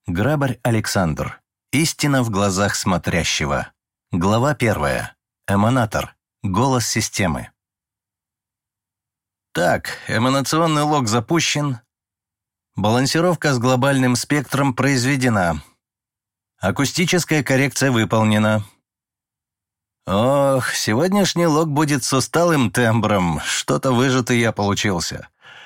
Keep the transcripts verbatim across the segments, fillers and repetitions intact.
Грабарь Александр. Истина в глазах смотрящего. Глава первая. Эманатор. Голос системы. Так, эманационный лог запущен. Балансировка с глобальным спектром произведена. Акустическая коррекция выполнена. Ох, сегодняшний лог будет с усталым тембром. Что-то выжатый я получился.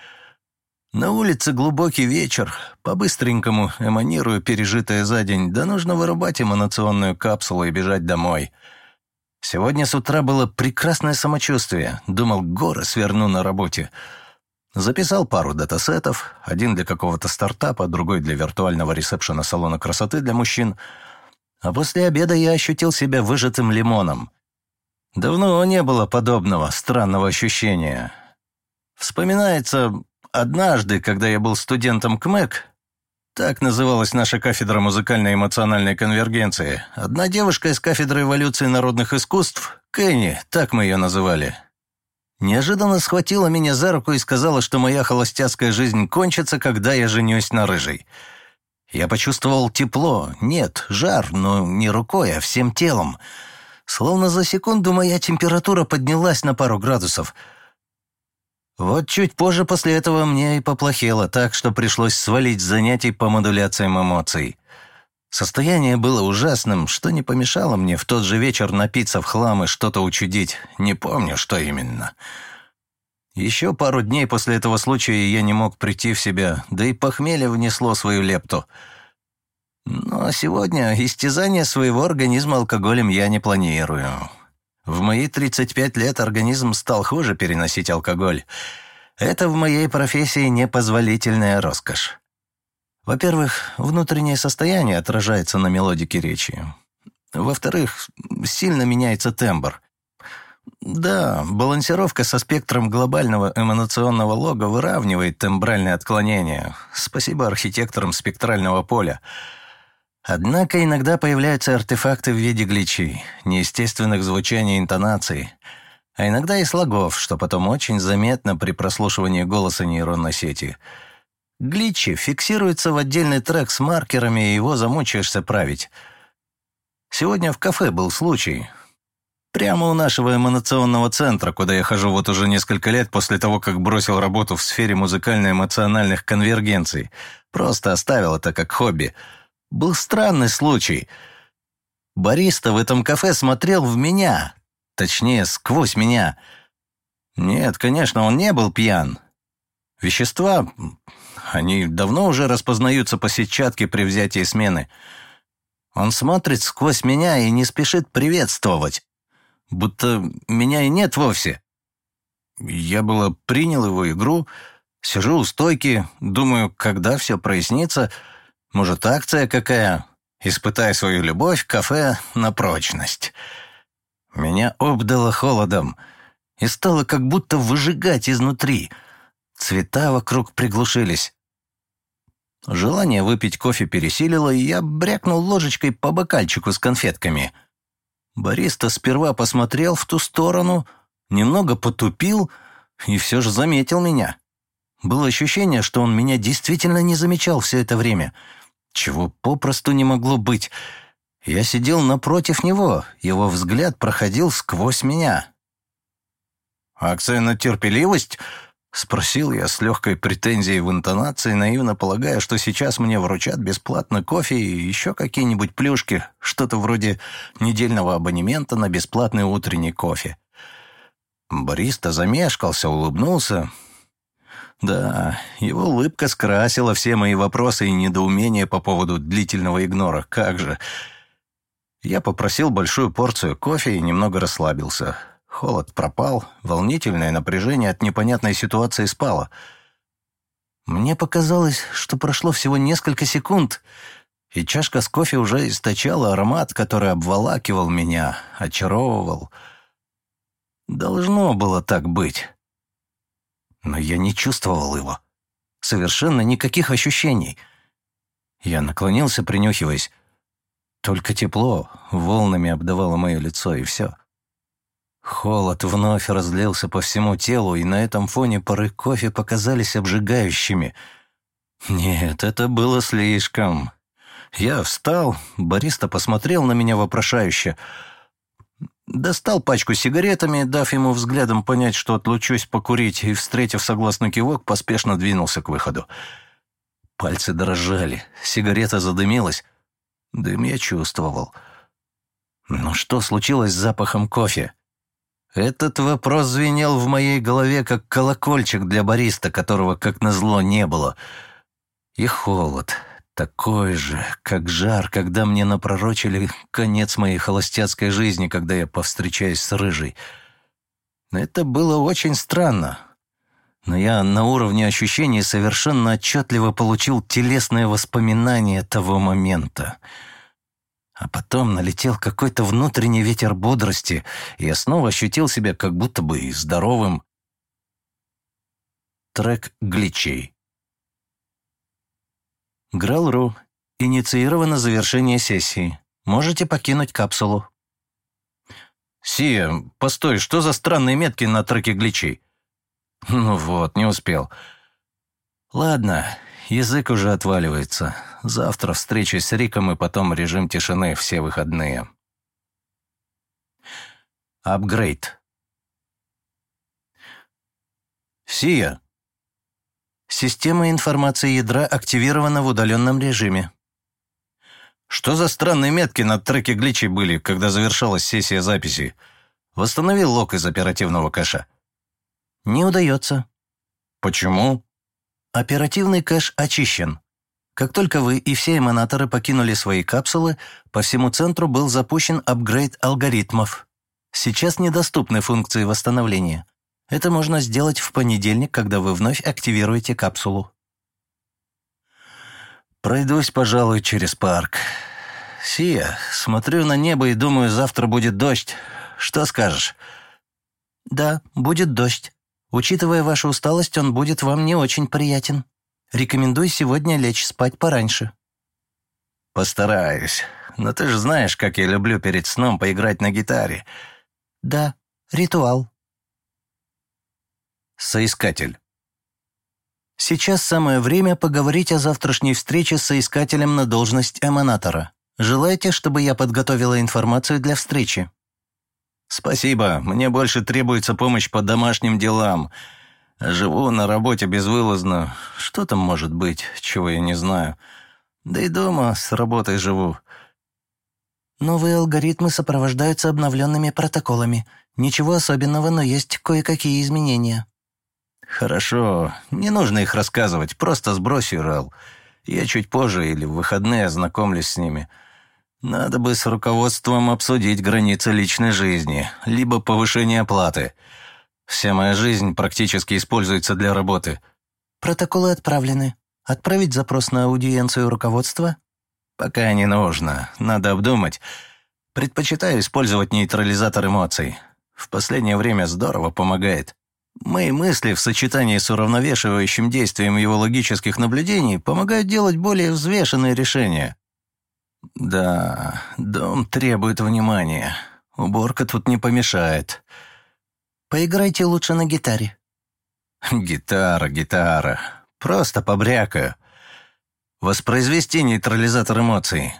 На улице глубокий вечер. По-быстренькому эманирую пережитое за день. Да нужно вырубать эманационную капсулу и бежать домой. Сегодня с утра было прекрасное самочувствие. Думал, горы сверну на работе. Записал пару датасетов. Один для какого-то стартапа, другой для виртуального ресепшена салона красоты для мужчин. А после обеда я ощутил себя выжатым лимоном. Давно не было подобного странного ощущения. Вспоминается... Однажды, когда я был студентом КМЭК, так называлась наша кафедра музыкальной эмоциональной конвергенции, одна девушка из кафедры эволюции народных искусств, Кенни, так мы ее называли, неожиданно схватила меня за руку и сказала, что моя холостяцкая жизнь кончится, когда я женюсь на рыжей. Я почувствовал тепло, нет, жар, но не рукой, а всем телом. Словно за секунду моя температура поднялась на пару градусов. Вот чуть позже после этого мне и поплохело, так что пришлось свалить с занятий по модуляциям эмоций. Состояние было ужасным, что не помешало мне в тот же вечер напиться в хлам и что-то учудить. Не помню, что именно. Еще пару дней после этого случая я не мог прийти в себя, да и похмелье внесло свою лепту. Но сегодня истязание своего организма алкоголем я не планирую. В мои тридцать пять лет организм стал хуже переносить алкоголь. Это в моей профессии непозволительная роскошь. Во-первых, внутреннее состояние отражается на мелодике речи. Во-вторых, сильно меняется тембр. Да, балансировка со спектром глобального эманационного лога выравнивает тембральные отклонения. Спасибо архитекторам спектрального поля. Однако иногда появляются артефакты в виде гличей, неестественных звучаний и интонаций, а иногда и слогов, что потом очень заметно при прослушивании голоса нейронной сети. Гличи фиксируются в отдельный трек с маркерами, и его замучаешься править. Сегодня в кафе был случай. Прямо у нашего эманационного центра, куда я хожу вот уже несколько лет после того, как бросил работу в сфере музыкально-эмоциональных конвергенций. Просто оставил это как хобби. Был странный случай. Бариста в этом кафе смотрел в меня, точнее, сквозь меня. Нет, конечно, он не был пьян. Вещества, они давно уже распознаются по сетчатке при взятии смены. Он смотрит сквозь меня и не спешит приветствовать, будто меня и нет вовсе. Я было принял его игру, сижу у стойки, думаю, когда все прояснится. Может, акция какая? Испытай свою любовь в кафе на прочность. Меня обдало холодом и стало как будто выжигать изнутри. Цвета вокруг приглушились. Желание выпить кофе пересилило, и я брякнул ложечкой по бокальчику с конфетками. Бариста сперва посмотрел в ту сторону, немного потупил и все же заметил меня. Было ощущение, что он меня действительно не замечал все это время, чего попросту не могло быть. Я сидел напротив него, его взгляд проходил сквозь меня. «Акция на терпеливость?» — спросил я с легкой претензией в интонации, наивно полагая, что сейчас мне вручат бесплатно кофе и еще какие-нибудь плюшки, что-то вроде недельного абонемента на бесплатный утренний кофе. Бариста замешкался, улыбнулся. Да, его улыбка скрасила все мои вопросы и недоумения по поводу длительного игнора. Как же? Я попросил большую порцию кофе и немного расслабился. Холод пропал, волнительное напряжение от непонятной ситуации спало. Мне показалось, что прошло всего несколько секунд, и чашка с кофе уже источала аромат, который обволакивал меня, очаровывал. Должно было так быть. Но я не чувствовал его. Совершенно никаких ощущений. Я наклонился, принюхиваясь. Только тепло волнами обдавало мое лицо, и все. Холод вновь разлился по всему телу, и на этом фоне пары кофе показались обжигающими. Нет, это было слишком. Я встал, бариста посмотрел на меня вопрошающе. Достал пачку сигаретами, дав ему взглядом понять, что отлучусь покурить, и, встретив согласный кивок, поспешно двинулся к выходу. Пальцы дрожали, сигарета задымилась. Дым я чувствовал. Но что случилось с запахом кофе? Этот вопрос звенел в моей голове, как колокольчик для бариста, которого, как назло, не было. И холод, такой же, как жар, когда мне напророчили конец моей холостяцкой жизни, когда я повстречаюсь с Рыжей. Это было очень странно. Но я на уровне ощущений совершенно отчетливо получил телесные воспоминания того момента. А потом налетел какой-то внутренний ветер бодрости, и я снова ощутил себя как будто бы здоровым. Трек гличей. Грал.ру. Инициировано завершение сессии. Можете покинуть капсулу. Сия, постой, что за странные метки на треке гличей? Ну вот, не успел. Ладно, язык уже отваливается. Завтра встречусь с Риком и потом режим тишины все выходные. Апгрейд. Сия. Система информации ядра активирована в удаленном режиме. Что за странные метки на треке гличей были, когда завершалась сессия записи? Восстанови лог из оперативного кэша. Не удается. Почему? Оперативный кэш очищен. Как только вы и все эманаторы покинули свои капсулы, по всему центру был запущен апгрейд алгоритмов. Сейчас недоступны функции восстановления. Это можно сделать в понедельник, когда вы вновь активируете капсулу. Пройдусь, пожалуй, через парк. Сия, смотрю на небо и думаю, завтра будет дождь. Что скажешь? Да, будет дождь. Учитывая вашу усталость, он будет вам не очень приятен. Рекомендую сегодня лечь спать пораньше. Постараюсь. Но ты же знаешь, как я люблю перед сном поиграть на гитаре. Да, ритуал. Соискатель. Сейчас самое время поговорить о завтрашней встрече с соискателем на должность эманатора. Желаете, чтобы я подготовила информацию для встречи? Спасибо, мне больше требуется помощь по домашним делам. Живу на работе безвылазно. Что там может быть, чего я не знаю? Да и дома с работой живу. Новые алгоритмы сопровождаются обновленными протоколами. Ничего особенного, но есть кое-какие изменения. Хорошо, не нужно их рассказывать, просто сбрось ю ар эл. Я чуть позже или в выходные ознакомлюсь с ними. Надо бы с руководством обсудить границы личной жизни, либо повышение оплаты. Вся моя жизнь практически используется для работы. Протоколы отправлены. Отправить запрос на аудиенцию руководства? Пока не нужно, надо обдумать. Предпочитаю использовать нейтрализатор эмоций. В последнее время здорово помогает. Мои мысли в сочетании с уравновешивающим действием его логических наблюдений помогают делать более взвешенные решения. Да, дом требует внимания. Уборка тут не помешает. Поиграйте лучше на гитаре. Гитара, гитара. Просто побрякаю. Воспроизвести нейтрализатор эмоций.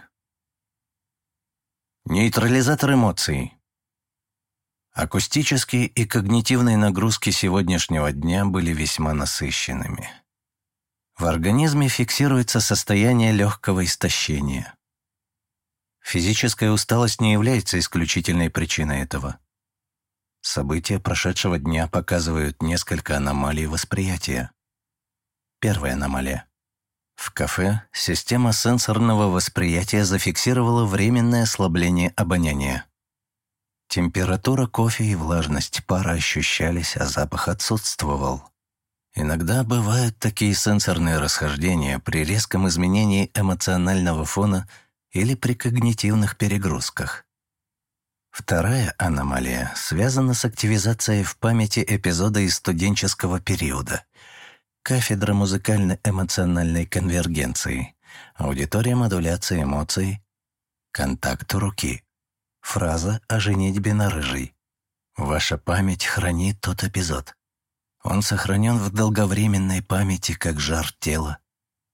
Нейтрализатор эмоций. Акустические и когнитивные нагрузки сегодняшнего дня были весьма насыщенными. В организме фиксируется состояние легкого истощения. Физическая усталость не является исключительной причиной этого. События прошедшего дня показывают несколько аномалий восприятия. Первая аномалия. В кафе система сенсорного восприятия зафиксировала временное ослабление обоняния. Температура кофе и влажность пара ощущались, а запах отсутствовал. Иногда бывают такие сенсорные расхождения при резком изменении эмоционального фона или при когнитивных перегрузках. Вторая аномалия связана с активизацией в памяти эпизода из студенческого периода. Кафедра музыкально-эмоциональной конвергенции, аудитория модуляции эмоций, контакт руки. Фраза о женитьбе на Рыжей. Ваша память хранит тот эпизод. Он сохранен в долговременной памяти, как жар тела.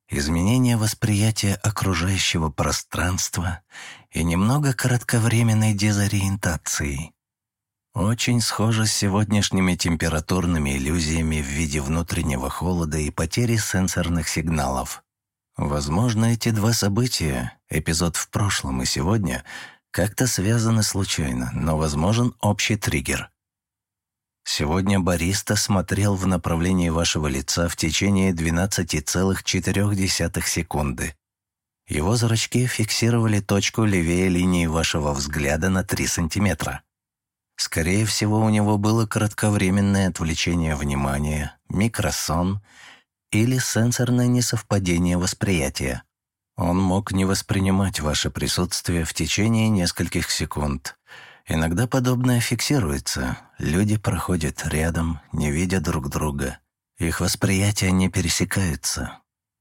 изменение восприятия окружающего пространства и немного кратковременной дезориентации. Очень схоже с сегодняшними температурными иллюзиями в виде внутреннего холода и потери сенсорных сигналов. Возможно, эти два события, эпизод в прошлом и сегодня, как-то связаны случайно, но возможен общий триггер. Сегодня бариста смотрел в направлении вашего лица в течение двенадцать целых четыре десятых секунды. Его зрачки фиксировали точку левее линии вашего взгляда на три сантиметра. Скорее всего, у него было кратковременное отвлечение внимания, микросон или сенсорное несовпадение восприятия. Он мог не воспринимать ваше присутствие в течение нескольких секунд. Иногда подобное фиксируется. Люди проходят рядом, не видя друг друга. Их восприятия не пересекаются.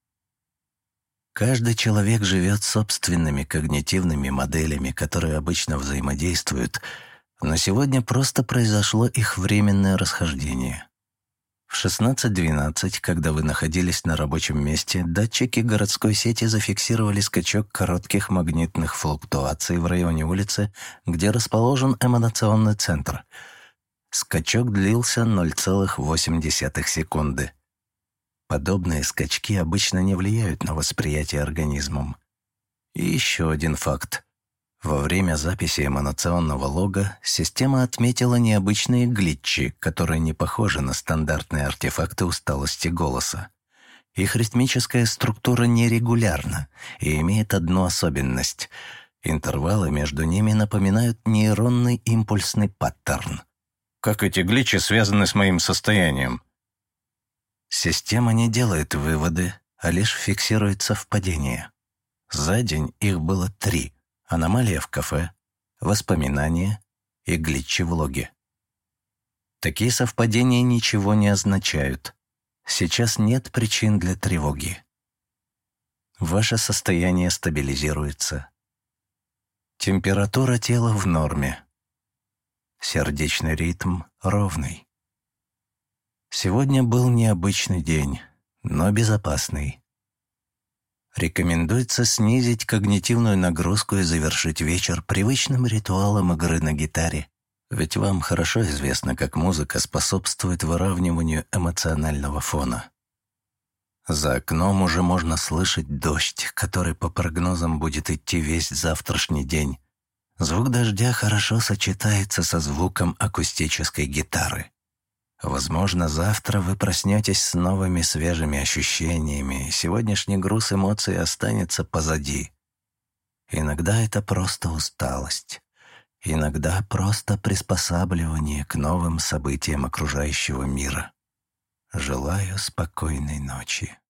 Каждый человек живет собственными когнитивными моделями, которые обычно взаимодействуют, но сегодня просто произошло их временное расхождение. В шестнадцать двенадцать, когда вы находились на рабочем месте, датчики городской сети зафиксировали скачок коротких магнитных флуктуаций в районе улицы, где расположен эманационный центр. Скачок длился ноль целых восемь десятых секунды. Подобные скачки обычно не влияют на восприятие организмом. И еще один факт. Во время записи эманационного лога система отметила необычные глитчи, которые не похожи на стандартные артефакты усталости голоса. Их ритмическая структура нерегулярна и имеет одну особенность. Интервалы между ними напоминают нейронный импульсный паттерн. Как эти глитчи связаны с моим состоянием? Система не делает выводы, а лишь фиксирует совпадения. За день их было три. Аномалия в кафе, воспоминания и глитчи в логе. Такие совпадения ничего не означают. Сейчас нет причин для тревоги. Ваше состояние стабилизируется. Температура тела в норме. Сердечный ритм ровный. Сегодня был необычный день, но безопасный. Рекомендуется снизить когнитивную нагрузку и завершить вечер привычным ритуалом игры на гитаре. Ведь вам хорошо известно, как музыка способствует выравниванию эмоционального фона. За окном уже можно слышать дождь, который по прогнозам будет идти весь завтрашний день. Звук дождя хорошо сочетается со звуком акустической гитары. Возможно, завтра вы проснетесь с новыми свежими ощущениями, и сегодняшний груз эмоций останется позади. Иногда это просто усталость, иногда просто приспосабливание к новым событиям окружающего мира. Желаю спокойной ночи.